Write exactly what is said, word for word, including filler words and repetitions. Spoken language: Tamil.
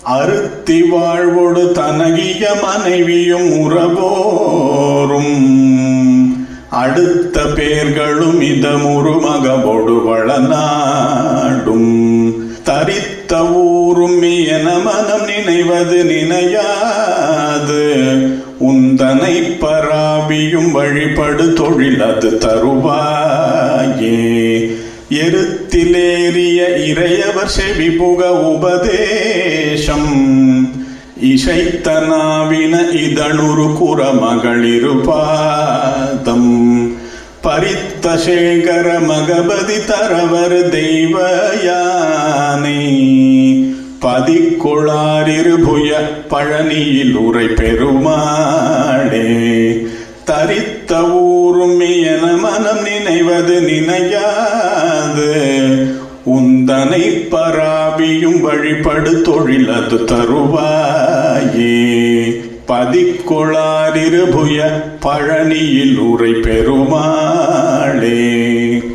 அறுத்தி வாழ்வொடு தனகிய மனைவியும் உறவோரும் அடுத்த பேர்களும் இதமுரு மகவொடு வளநாடும் தரித்த ஊரும் என மனம் நினைவது நினையாது உந்தனை பராபியும் வழிபடு தொழில் அது தருவாயே. எருத்திலேறிய இறையவர் செவி புக உபதேசம் இசைத்தனாவின இதழுரு குறமகளிரு பாதம் பரித்த சேகர மகபதி தரவர் தெய்வயானை பதிக்குளாரிருபுய பழனியில் உரை பெருமாளே. தரித்த ஊரும் என மனம் நினைவது நினையாது உந்தனை பராபியும் வழிபடு தொழில் அது தருவாயே. பதிக்குளாரிருபுய பழனியில் உரை பெருமாளே.